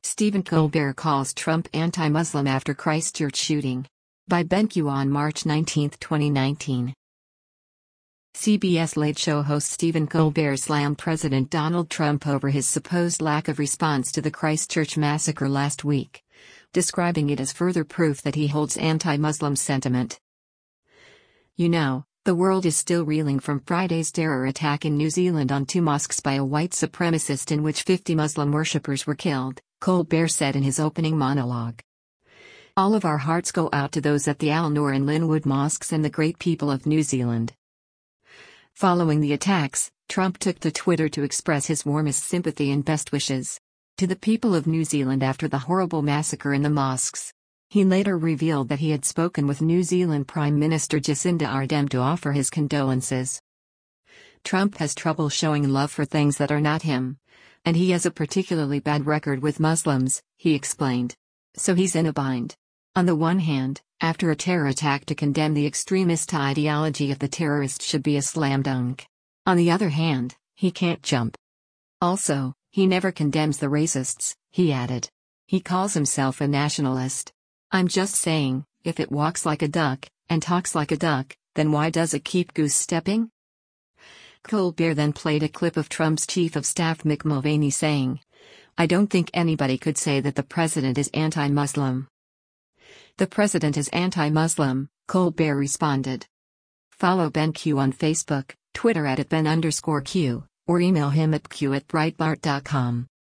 Stephen Colbert calls Trump anti-Muslim after Christchurch shooting. By BenQ on March 19, 2019. CBS Late Show host Stephen Colbert slammed President Donald Trump over his supposed lack of response to the Christchurch massacre last week, describing it as further proof that he holds anti-Muslim sentiment. "You know, the world is still reeling from Friday's terror attack in New Zealand on 2 mosques by a white supremacist in which 50 Muslim worshippers were killed," Colbert said in his opening monologue. "All of our hearts go out to those at the Al Noor and Linwood mosques and the great people of New Zealand." Following the attacks, Trump took to Twitter to express his warmest sympathy and best wishes to the people of New Zealand after the horrible massacre in the mosques. He later revealed that he had spoken with New Zealand Prime Minister Jacinda Ardern to offer his condolences. "Trump has trouble showing love for things that are not him. And he has a particularly bad record with Muslims," he explained. "So he's in a bind. On the one hand, after a terror attack to condemn the extremist ideology of the terrorists should be a slam dunk. On the other hand, he can't jump. Also, he never condemns the racists," he added. "He calls himself a nationalist. I'm just saying, if it walks like a duck, and talks like a duck, then why does it keep goose-stepping?" Colbert then played a clip of Trump's chief of staff Mick Mulvaney saying, "I don't think anybody could say that the president is anti-Muslim." "The president is anti-Muslim," Colbert responded. Follow BenQ on Facebook, Twitter @Ben_Q, or email him at q@breitbart.com.